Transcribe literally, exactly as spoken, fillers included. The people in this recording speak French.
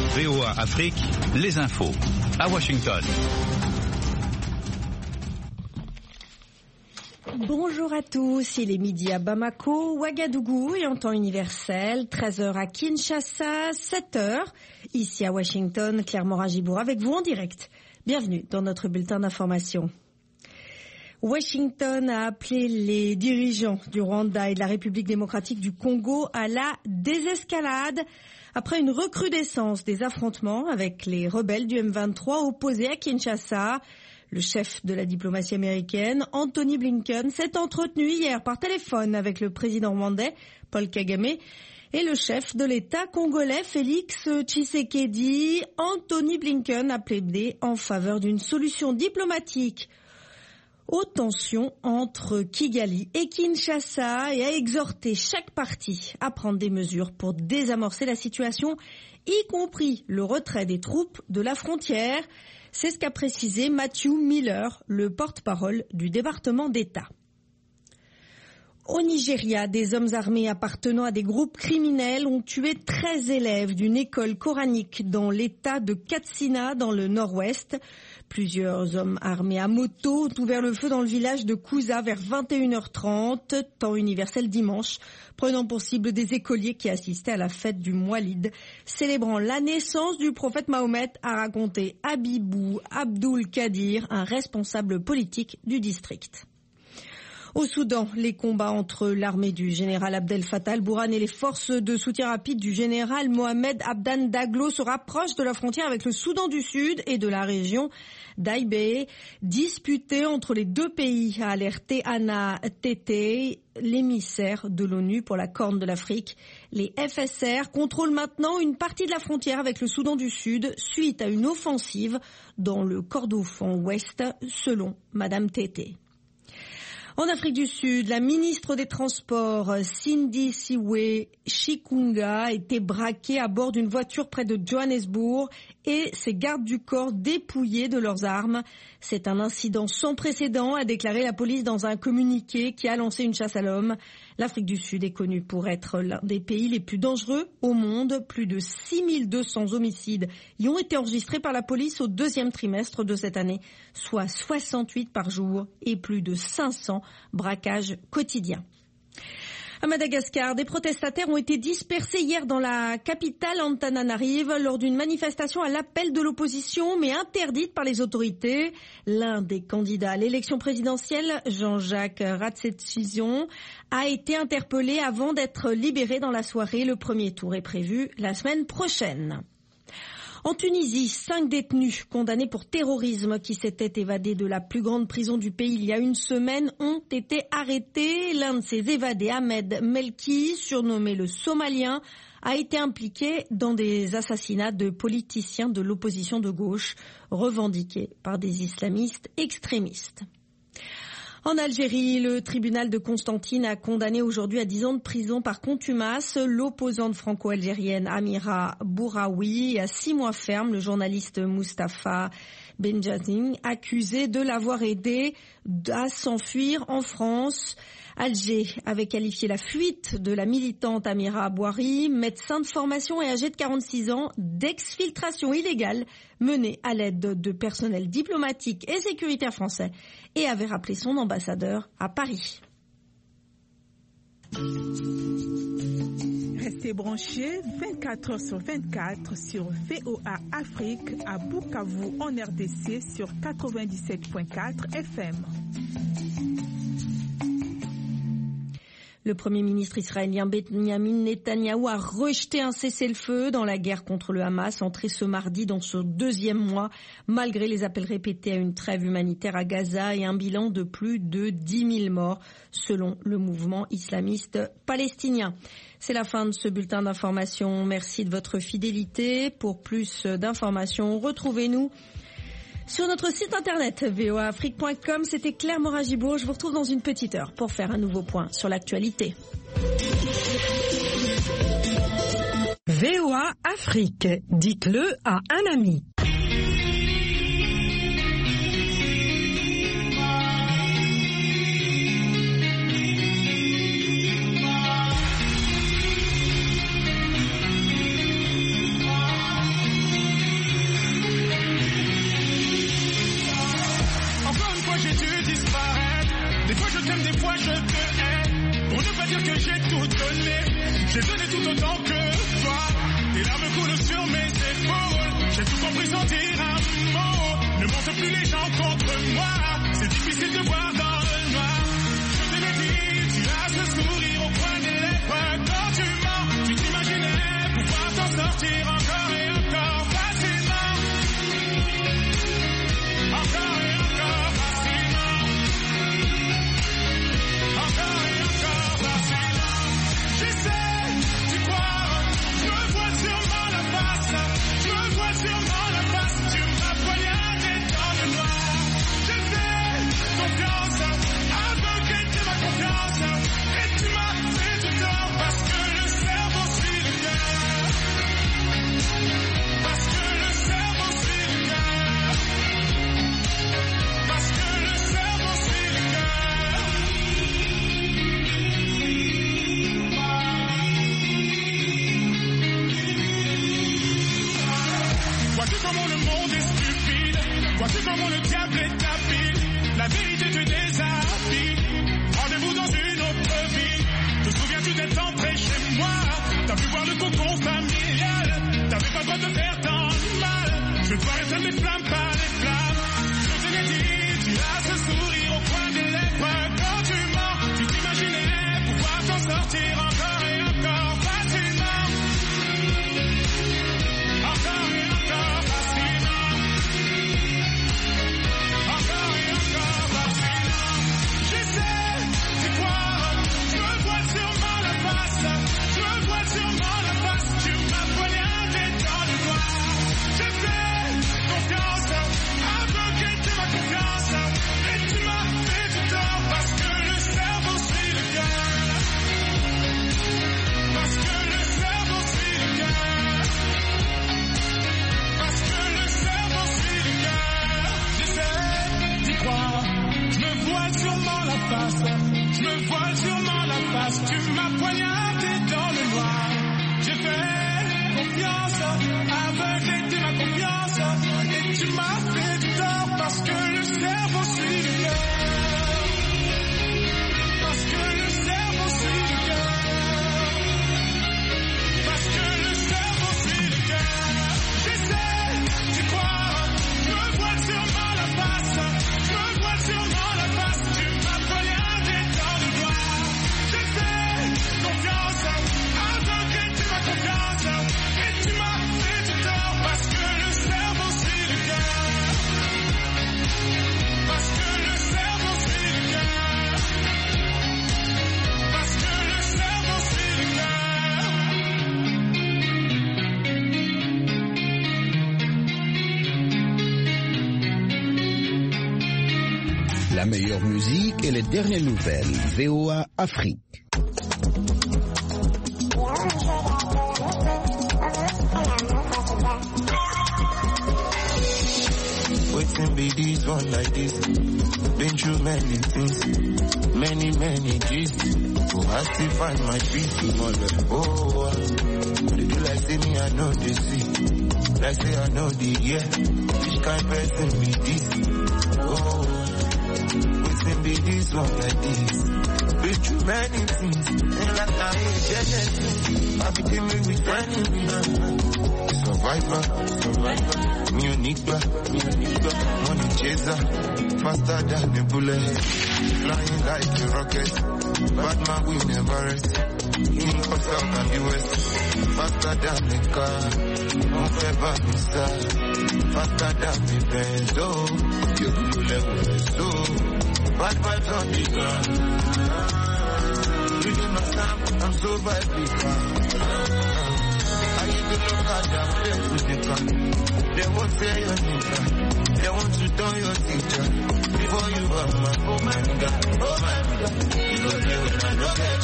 V O A Afrique, les infos à Washington. Bonjour à tous, il est midi à Bamako, Ouagadougou et en temps universel, treize heures à Kinshasa, sept heures ici à Washington, Claire Morin-Gibour avec vous en direct. Bienvenue dans notre bulletin d'information. Washington a appelé les dirigeants du Rwanda et de la République démocratique du Congo à la désescalade après une recrudescence des affrontements avec les rebelles du M vingt-trois opposés à Kinshasa. Le chef de la diplomatie américaine, Anthony Blinken, s'est entretenu hier par téléphone avec le président rwandais, Paul Kagame, et le chef de l'État congolais, Félix Tshisekedi. Anthony Blinken a plaidé en faveur d'une solution diplomatique aux tensions entre Kigali et Kinshasa et a exhorté chaque partie à prendre des mesures pour désamorcer la situation, y compris le retrait des troupes de la frontière. C'est ce qu'a précisé Matthew Miller, le porte-parole du département d'État. Au Nigeria, des hommes armés appartenant à des groupes criminels ont tué treize élèves d'une école coranique dans l'état de Katsina, dans le nord-ouest. Plusieurs hommes armés à moto ont ouvert le feu dans le village de Kouza vers vingt et une heures trente, temps universel dimanche, prenant pour cible des écoliers qui assistaient à la fête du Moualid, célébrant la naissance du prophète Mahomet, a raconté Habibou Abdul Kadir, un responsable politique du district. Au Soudan, les combats entre l'armée du général Abdel Fattah al-Burhan et les forces de soutien rapide du général Mohamed Abdan Daglo se rapprochent de la frontière avec le Soudan du Sud et de la région d'Aïbé, disputée entre les deux pays, a alerté Anna Tété, l'émissaire de l'ONU pour la Corne de l'Afrique. Les F S R contrôlent maintenant une partie de la frontière avec le Soudan du Sud suite à une offensive dans le Kordofan ouest, selon Madame Tété. En Afrique du Sud, la ministre des Transports, Cindy Siwe Chikunga, a été braquée à bord d'une voiture près de Johannesburg et ses gardes du corps dépouillés de leurs armes. C'est un incident sans précédent, a déclaré la police dans un communiqué qui a lancé une chasse à l'homme. L'Afrique du Sud est connue pour être l'un des pays les plus dangereux au monde. Plus de six mille deux cents homicides y ont été enregistrés par la police au deuxième trimestre de cette année, soit soixante-huit par jour et plus de cinq cents braquages quotidiens. À Madagascar, des protestataires ont été dispersés hier dans la capitale Antananarive lors d'une manifestation à l'appel de l'opposition, mais interdite par les autorités. L'un des candidats à l'élection présidentielle, Jean-Jacques Ratsetchizion, a été interpellé avant d'être libéré dans la soirée. Le premier tour est prévu la semaine prochaine. En Tunisie, cinq détenus condamnés pour terrorisme qui s'étaient évadés de la plus grande prison du pays il y a une semaine ont été arrêtés. L'un de ces évadés, Ahmed Melki, surnommé le Somalien, a été impliqué dans des assassinats de politiciens de l'opposition de gauche revendiqués par des islamistes extrémistes. En Algérie, le tribunal de Constantine a condamné aujourd'hui à dix ans de prison par contumace l'opposante franco-algérienne Amira Bouraoui et à six mois ferme le journaliste Mustapha Benjazine, accusé de l'avoir aidé à s'enfuir en France. Alger avait qualifié la fuite de la militante Amira Bouari, médecin de formation et âgée de quarante-six ans, d'exfiltration illégale menée à l'aide de personnel diplomatique et sécuritaire français et avait rappelé son ambassadeur à Paris. Restez branchés vingt-quatre heures sur vingt-quatre sur V O A Afrique à Bukavu en R D C sur quatre-vingt-dix-sept virgule quatre F M. Le Premier ministre israélien Benjamin Netanyahou a rejeté un cessez-le-feu dans la guerre contre le Hamas, entré ce mardi dans ce deuxième mois, malgré les appels répétés à une trêve humanitaire à Gaza et un bilan de plus de dix mille morts, selon le mouvement islamiste palestinien. C'est la fin de ce bulletin d'information. Merci de votre fidélité. Pour plus d'informations, retrouvez-nous sur notre site internet v o a afrique point com. C'était Claire Morin-Gibour. Je vous retrouve dans une petite heure pour faire un nouveau point sur l'actualité. V O A Afrique, dites-le à un ami. dire que j'ai tout donné. J'ai donné tout autant que toi. Tes larmes coulent sur mes épaules. J'ai tout compris sans dire un mot. Ne monte plus les gens contre moi. C'est difficile de voir dans le noir. Je te l'ai dit, tu as ce sourire au coin des lèvres. Quand tu mens, tu t'imaginais pouvoir t'en sortir encore et encore facilement. Encore et encore facilement. Encore et encore facilement. J'essaie, tu crois, je me vois sûrement la face. Je me vois sûrement la face. Tu m'as poignardé dans le noir. J'ai fait confiance, aveuglé de ma confiance. Et tu m'as fait tout tort parce que le cerveau suit le cœur. Parce que le cerveau suit le cœur. Parce que le cerveau suit le cœur. Vois-tu comment le monde est stupide? Vois-tu comment le diable est habile? La vérité te déshabille. Rendez-vous dans une autre vie. Te souviens-tu d'être entré chez moi? T'as pu voir le cocon familial. T'avais pas le droit de faire tant de mal. Je dois éteindre les flammes, pas les flammes. Je te l'ai dit, tu as ce sourire au coin des lèvres. Quand tu mens, tu t'imaginais pouvoir t'en sortir encore et encore facilement. Encore et encore facilement. Encore et encore facilement. J'essaie d'y croire. Je me vois sûrement la face. Je me vois sûrement la face. Tu m'as poignardé dans le noir. J'ai fait confiance. Aveuglé de ma confiance. Et tu m'as fait tout tort parce que le cerveau suit le cœur. Parce que le cerveau suit le cœur. Parce que le cerveau suit le cœur. J'essaie d'y croire. Je me vois sûrement la face. Je me vois sûrement la face. Tu m'as poignardé dans le noir. J'ai fait confiance. Aveuglé de ma confiance. Et tu m'as fait du tort parce que le cerveau suit le cœur. Parce que le cerveau suit le cœur. Parce que le cerveau suit le cœur. J'essaie d'y croire. Je me vois sûrement la face. Je me vois sûrement la face. Tu m'as poignardé dans le noir. J'ai fait confiance. Aveuglé de ma confiance. Et tu m'as fait du tort parce que le cerveau suit le cœur. Parce que le cerveau suit le cœur. Parce que le cerveau suit le cœur. La meilleure musique et les dernières nouvelles. V O A Afrique. Waiting be this one like this. Been through many things, many, many G's. Oh, I still find my peace. Oh, uh, they do like say me, I know they see. Like say I know the yeah. Which kind person be this? Oh, waiting be this one like this. Been through many things, and like I ain't jealous. I be dealing with friends. Survivor, survivor. Me a nigga, me a nigga. Money chaser, faster than a bullet. Flying like a rocket. Bad man we never rest. In for South and U S. Faster than a car. Move ever inside. Faster than the Benz. Oh, you cool level is so. Bad vibes on the ground. Reading my stamp, I'm so vibrant. I used to look at them, play with the gun. They won't say your nigga. They want to turn your teacher. Before you are my, oh my God, oh my God. You go there when I don't get